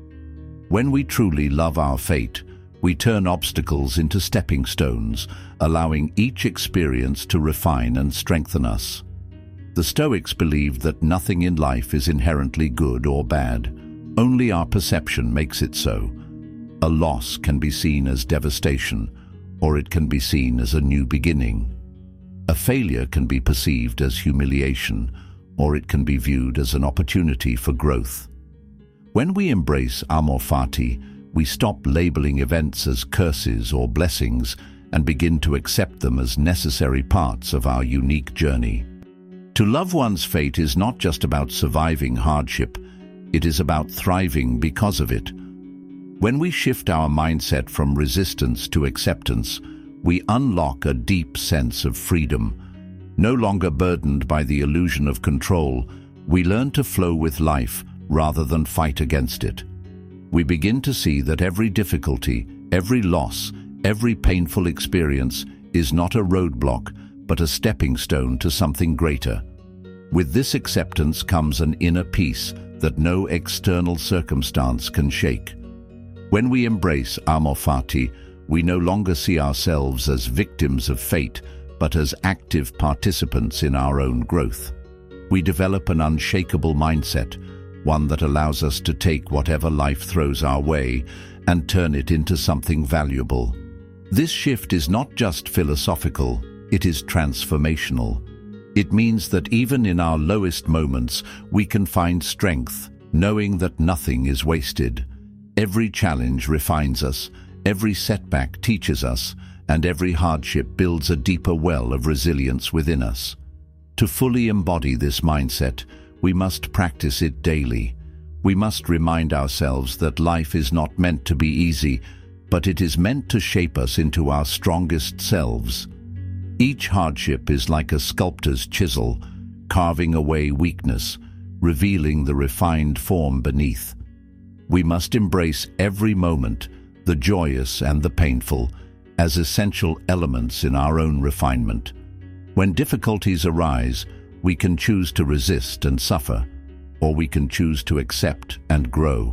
Speaker 1: When we truly love our fate, we turn obstacles into stepping stones, allowing each experience to refine and strengthen us. The Stoics believed that nothing in life is inherently good or bad. Only our perception makes it so. A loss can be seen as devastation, or it can be seen as a new beginning. A failure can be perceived as humiliation, or it can be viewed as an opportunity for growth. When we embrace Amor Fati, we stop labeling events as curses or blessings and begin to accept them as necessary parts of our unique journey. To love one's fate is not just about surviving hardship, it is about thriving because of it. When we shift our mindset from resistance to acceptance, we unlock a deep sense of freedom. No longer burdened by the illusion of control, we learn to flow with life rather than fight against it. We begin to see that every difficulty, every loss, every painful experience is not a roadblock, but a stepping stone to something greater. With this acceptance comes an inner peace that no external circumstance can shake. When we embrace Amor Fati, we no longer see ourselves as victims of fate, but as active participants in our own growth. We develop an unshakable mindset, one that allows us to take whatever life throws our way and turn it into something valuable. This shift is not just philosophical, it is transformational. It means that even in our lowest moments, we can find strength, knowing that nothing is wasted. Every challenge refines us, every setback teaches us, and every hardship builds a deeper well of resilience within us. To fully embody this mindset, we must practice it daily. We must remind ourselves that life is not meant to be easy, but it is meant to shape us into our strongest selves. Each hardship is like a sculptor's chisel, carving away weakness, revealing the refined form beneath. We must embrace every moment, the joyous and the painful, as essential elements in our own refinement. When difficulties arise, we can choose to resist and suffer, or we can choose to accept and grow.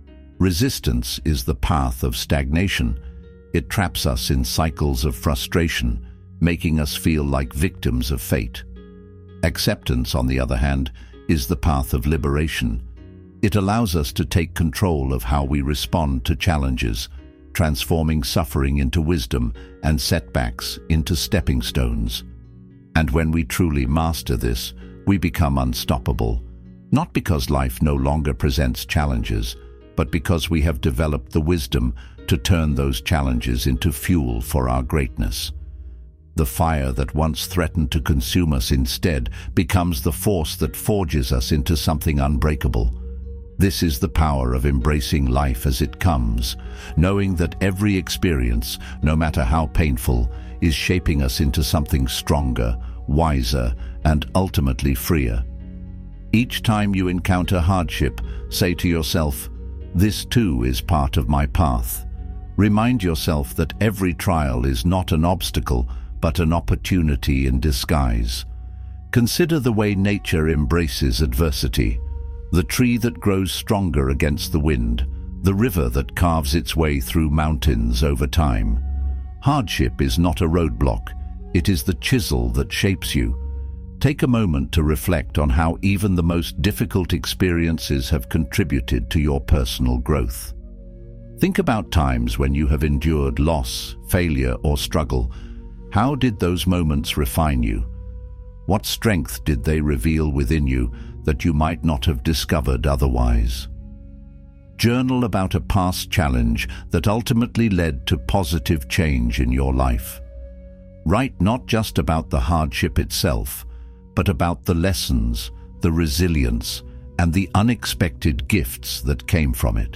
Speaker 1: Resistance is the path of stagnation. It traps us in cycles of frustration, making us feel like victims of fate. Acceptance, on the other hand, is the path of liberation. It allows us to take control of how we respond to challenges, transforming suffering into wisdom and setbacks into stepping stones. And when we truly master this, we become unstoppable, not because life no longer presents challenges, but because we have developed the wisdom to turn those challenges into fuel for our greatness. The fire that once threatened to consume us instead becomes the force that forges us into something unbreakable. This is the power of embracing life as it comes, knowing that every experience, no matter how painful, is shaping us into something stronger, wiser, and ultimately freer. Each time you encounter hardship, say to yourself, "This too is part of my path." Remind yourself that every trial is not an obstacle, but an opportunity in disguise. Consider the way nature embraces adversity. The tree that grows stronger against the wind, the river that carves its way through mountains over time. Hardship is not a roadblock, it is the chisel that shapes you. Take a moment to reflect on how even the most difficult experiences have contributed to your personal growth. Think about times when you have endured loss, failure, or struggle. How did those moments refine you? What strength did they reveal within you that you might not have discovered otherwise? Journal about a past challenge that ultimately led to positive change in your life. Write not just about the hardship itself, but about the lessons, the resilience, and the unexpected gifts that came from it.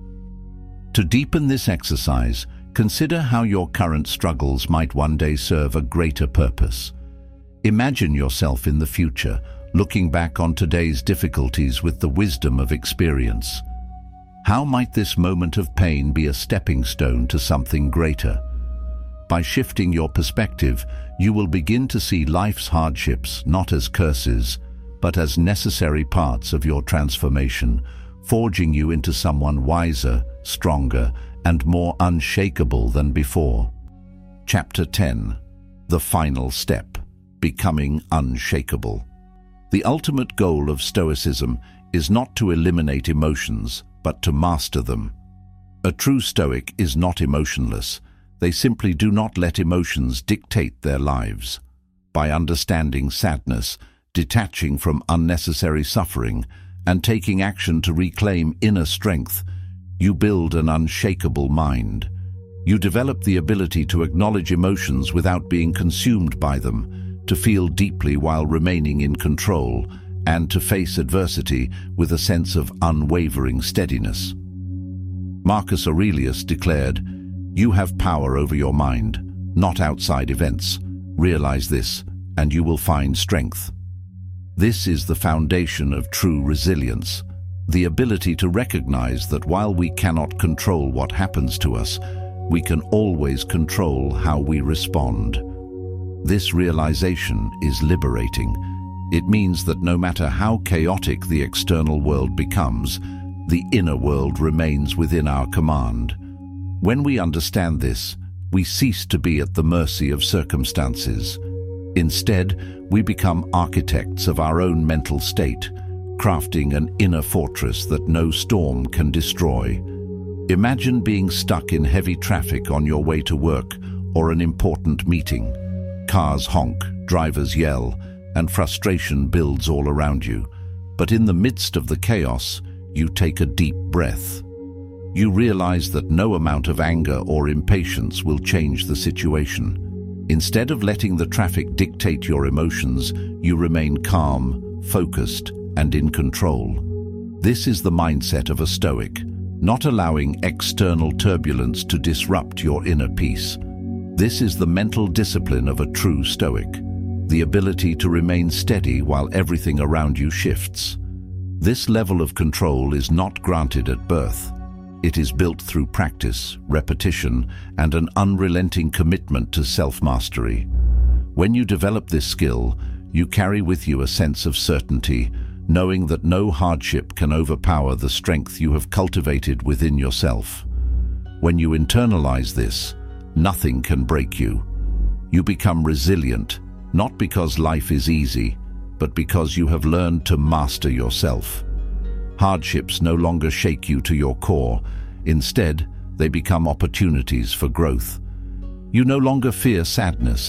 Speaker 1: To deepen this exercise, consider how your current struggles might one day serve a greater purpose. Imagine yourself in the future, looking back on today's difficulties with the wisdom of experience. How might this moment of pain be a stepping stone to something greater? By shifting your perspective, you will begin to see life's hardships not as curses, but as necessary parts of your transformation, forging you into someone wiser, stronger, and more unshakable than before. Chapter 10. The Final Step: Becoming Unshakable. The ultimate goal of Stoicism is not to eliminate emotions, but to master them. A true Stoic is not emotionless. They simply do not let emotions dictate their lives. By understanding sadness, detaching from unnecessary suffering, and taking action to reclaim inner strength, you build an unshakable mind. You develop the ability to acknowledge emotions without being consumed by them, to feel deeply while remaining in control, and to face adversity with a sense of unwavering steadiness. Marcus Aurelius declared, "You have power over your mind, not outside events. Realize this, and you will find strength." This is the foundation of true resilience, the ability to recognize that while we cannot control what happens to us, we can always control how we respond. This realization is liberating. It means that no matter how chaotic the external world becomes, the inner world remains within our command. When we understand this, we cease to be at the mercy of circumstances. Instead, we become architects of our own mental state, crafting an inner fortress that no storm can destroy. Imagine being stuck in heavy traffic on your way to work or an important meeting. Cars honk, drivers yell, and frustration builds all around you. But in the midst of the chaos, you take a deep breath. You realize that no amount of anger or impatience will change the situation. Instead of letting the traffic dictate your emotions, you remain calm, focused, and in control. This is the mindset of a Stoic, not allowing external turbulence to disrupt your inner peace. This is the mental discipline of a true Stoic, the ability to remain steady while everything around you shifts. This level of control is not granted at birth. It is built through practice, repetition, and an unrelenting commitment to self-mastery. When you develop this skill, you carry with you a sense of certainty, knowing that no hardship can overpower the strength you have cultivated within yourself. When you internalize this, nothing can break you. You become resilient, not because life is easy, but because you have learned to master yourself. Hardships no longer shake you to your core. Instead, they become opportunities for growth. You no longer fear sadness,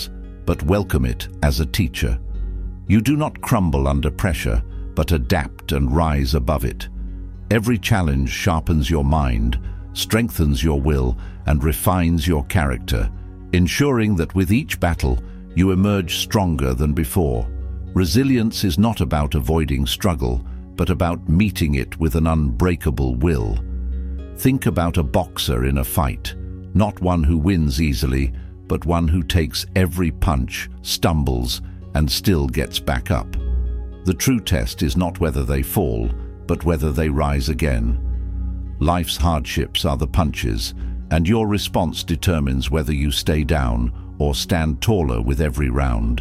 Speaker 1: but welcome it as a teacher. You do not crumble under pressure, but adapt and rise above it. Every challenge sharpens your mind, strengthens your will, and refines your character, ensuring that with each battle, you emerge stronger than before. Resilience is not about avoiding struggle, but about meeting it with an unbreakable will. Think about a boxer in a fight, not one who wins easily, but one who takes every punch, stumbles, and still gets back up. The true test is not whether they fall, but whether they rise again. Life's hardships are the punches, and your response determines whether you stay down or stand taller with every round.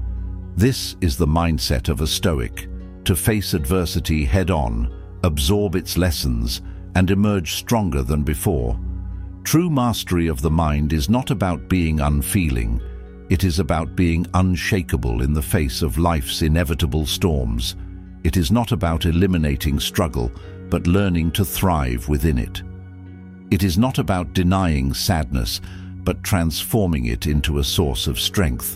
Speaker 1: This is the mindset of a Stoic: to face adversity head-on, absorb its lessons, and emerge stronger than before. True mastery of the mind is not about being unfeeling. It is about being unshakable in the face of life's inevitable storms. It is not about eliminating struggle, but learning to thrive within it. It is not about denying sadness, but transforming it into a source of strength.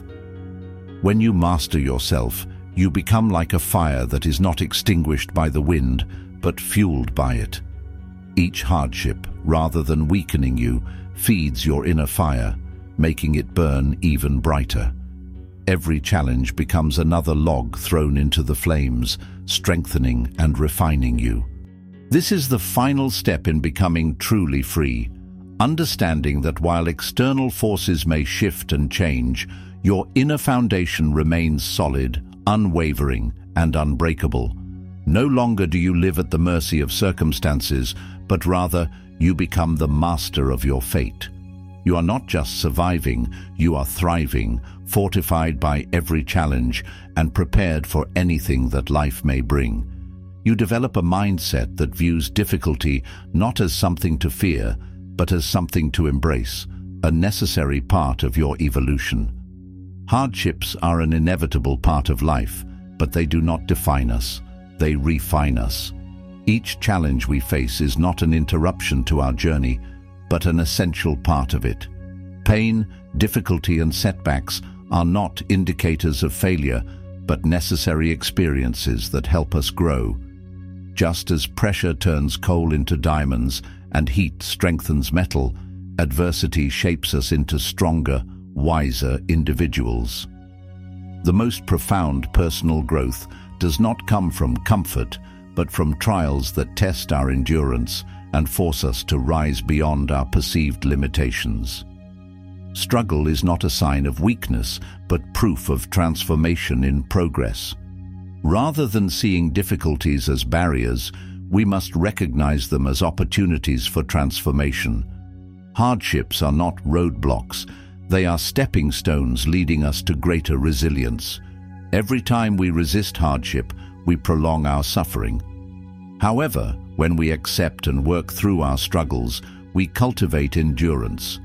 Speaker 1: When you master yourself, you become like a fire that is not extinguished by the wind, but fueled by it. Each hardship, rather than weakening you, feeds your inner fire, making it burn even brighter. Every challenge becomes another log thrown into the flames, strengthening and refining you. This is the final step in becoming truly free, understanding that while external forces may shift and change, your inner foundation remains solid, unwavering, and unbreakable. No longer do you live at the mercy of circumstances, but rather you become the master of your fate. You are not just surviving, you are thriving, fortified by every challenge and prepared for anything that life may bring. You develop a mindset that views difficulty not as something to fear, but as something to embrace, a necessary part of your evolution. Hardships are an inevitable part of life, but they do not define us. They refine us. Each challenge we face is not an interruption to our journey, but an essential part of it. Pain, difficulty, and setbacks are not indicators of failure, but necessary experiences that help us grow. Just as pressure turns coal into diamonds and heat strengthens metal, adversity shapes us into stronger, wiser individuals. The most profound personal growth does not come from comfort, but from trials that test our endurance and force us to rise beyond our perceived limitations. Struggle is not a sign of weakness, but proof of transformation in progress. Rather than seeing difficulties as barriers, we must recognize them as opportunities for transformation. Hardships are not roadblocks, they are stepping stones leading us to greater resilience. Every time we resist hardship, we prolong our suffering. However, when we accept and work through our struggles, we cultivate endurance.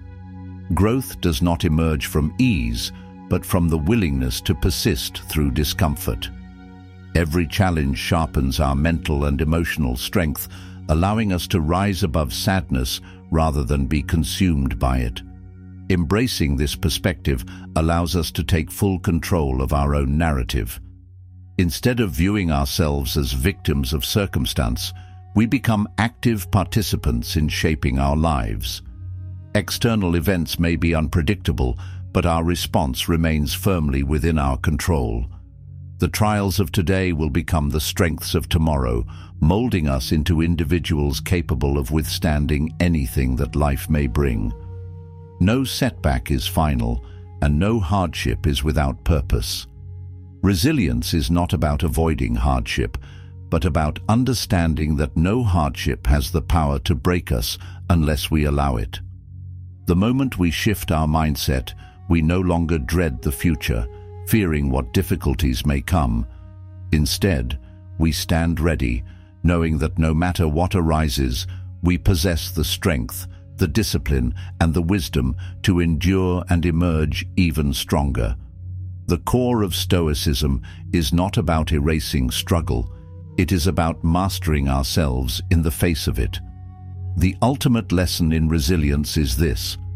Speaker 1: Growth does not emerge from ease, but from the willingness to persist through discomfort. Every challenge sharpens our mental and emotional strength, allowing us to rise above sadness rather than be consumed by it. Embracing this perspective allows us to take full control of our own narrative. Instead of viewing ourselves as victims of circumstance, we become active participants in shaping our lives. External events may be unpredictable, but our response remains firmly within our control. The trials of today will become the strengths of tomorrow, molding us into individuals capable of withstanding anything that life may bring. No setback is final, and no hardship is without purpose. Resilience is not about avoiding hardship, but about understanding that no hardship has the power to break us unless we allow it. The moment we shift our mindset, we no longer dread the future, fearing what difficulties may come. Instead, we stand ready, knowing that no matter what arises, we possess the strength, the discipline, and the wisdom to endure and emerge even stronger. The core of Stoicism is not about erasing struggle, it is about mastering ourselves in the face of it. The ultimate lesson in resilience is this: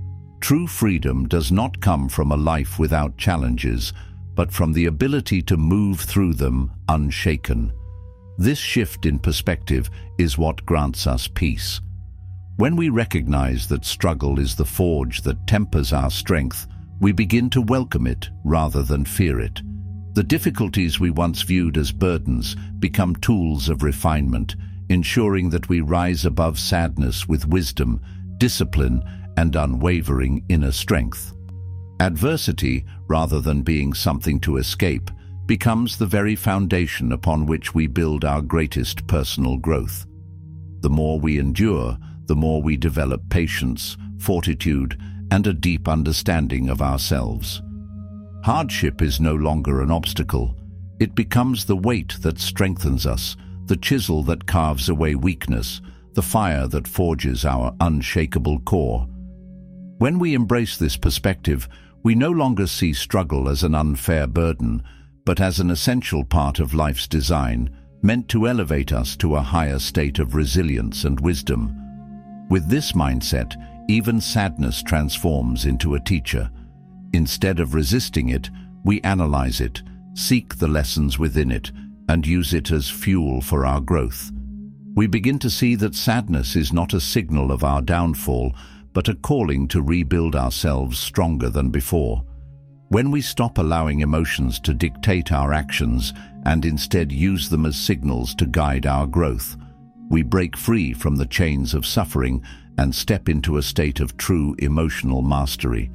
Speaker 1: True freedom does not come from a life without challenges, but from the ability to move through them unshaken. This shift in perspective is what grants us peace. When we recognize that struggle is the forge that tempers our strength, we begin to welcome it rather than fear it. The difficulties we once viewed as burdens become tools of refinement, ensuring that we rise above sadness with wisdom, discipline, and unwavering inner strength. Adversity, rather than being something to escape, becomes the very foundation upon which we build our greatest personal growth. The more we endure, the more we develop patience, fortitude, and a deep understanding of ourselves. Hardship is no longer an obstacle. It becomes the weight that strengthens us, the chisel that carves away weakness, the fire that forges our unshakable core. When we embrace this perspective, we no longer see struggle as an unfair burden, but as an essential part of life's design, meant to elevate us to a higher state of resilience and wisdom. With this mindset, even sadness transforms into a teacher. Instead of resisting it, we analyze it, seek the lessons within it, and use it as fuel for our growth. We begin to see that sadness is not a signal of our downfall, but a calling to rebuild ourselves stronger than before. When we stop allowing emotions to dictate our actions and instead use them as signals to guide our growth, we break free from the chains of suffering and step into a state of true emotional mastery.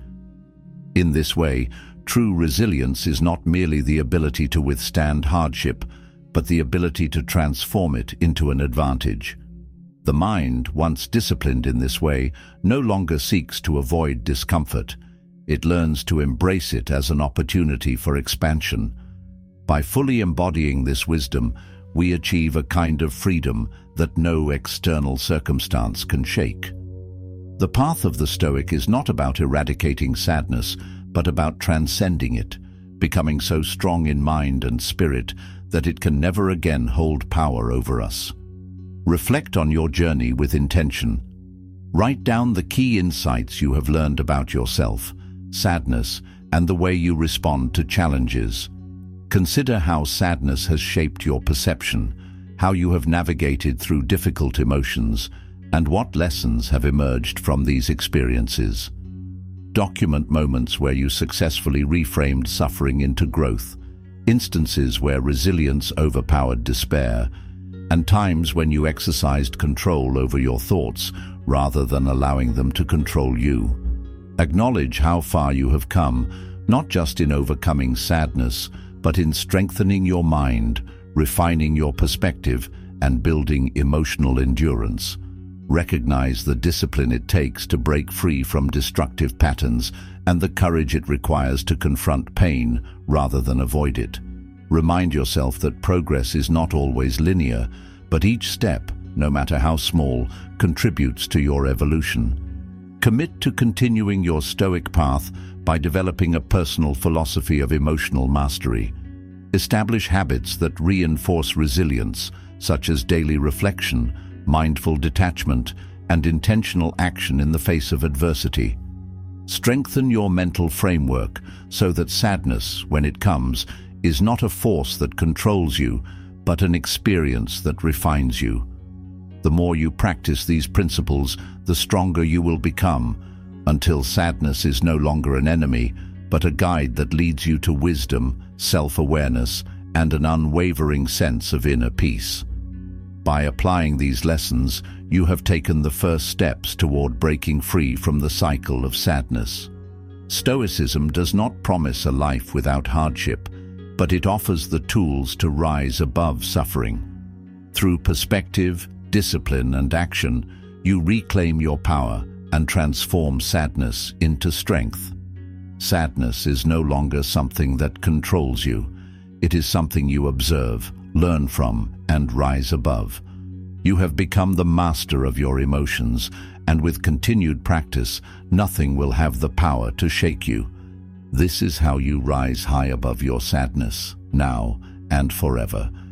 Speaker 1: In this way, true resilience is not merely the ability to withstand hardship, but the ability to transform it into an advantage. The mind, once disciplined in this way, no longer seeks to avoid discomfort. It learns to embrace it as an opportunity for expansion. By fully embodying this wisdom, we achieve a kind of freedom that no external circumstance can shake. The path of the Stoic is not about eradicating sadness, but about transcending it, becoming so strong in mind and spirit that it can never again hold power over us. Reflect on your journey with intention. Write down the key insights you have learned about yourself, sadness, and the way you respond to challenges. Consider how sadness has shaped your perception, how you have navigated through difficult emotions, and what lessons have emerged from these experiences. Document moments where you successfully reframed suffering into growth, instances where resilience overpowered despair, and times when you exercised control over your thoughts rather than allowing them to control you. Acknowledge how far you have come, not just in overcoming sadness, but in strengthening your mind, refining your perspective, and building emotional endurance. Recognize the discipline it takes to break free from destructive patterns and the courage it requires to confront pain rather than avoid it. Remind yourself that progress is not always linear, but each step, no matter how small, contributes to your evolution. Commit to continuing your Stoic path by developing a personal philosophy of emotional mastery. Establish habits that reinforce resilience, such as daily reflection, mindful detachment, and intentional action in the face of adversity. Strengthen your mental framework so that sadness, when it comes, is not a force that controls you, but an experience that refines you. The more you practice these principles, the stronger you will become, until sadness is no longer an enemy, but a guide that leads you to wisdom, self-awareness, and an unwavering sense of inner peace. By applying these lessons, you have taken the first steps toward breaking free from the cycle of sadness. Stoicism does not promise a life without hardship, but it offers the tools to rise above suffering. Through perspective, discipline, and action, you reclaim your power and transform sadness into strength. Sadness is no longer something that controls you. It is something you observe, learn from, and rise above. You have become the master of your emotions, and with continued practice, nothing will have the power to shake you. This is how you rise high above your sadness, now and forever.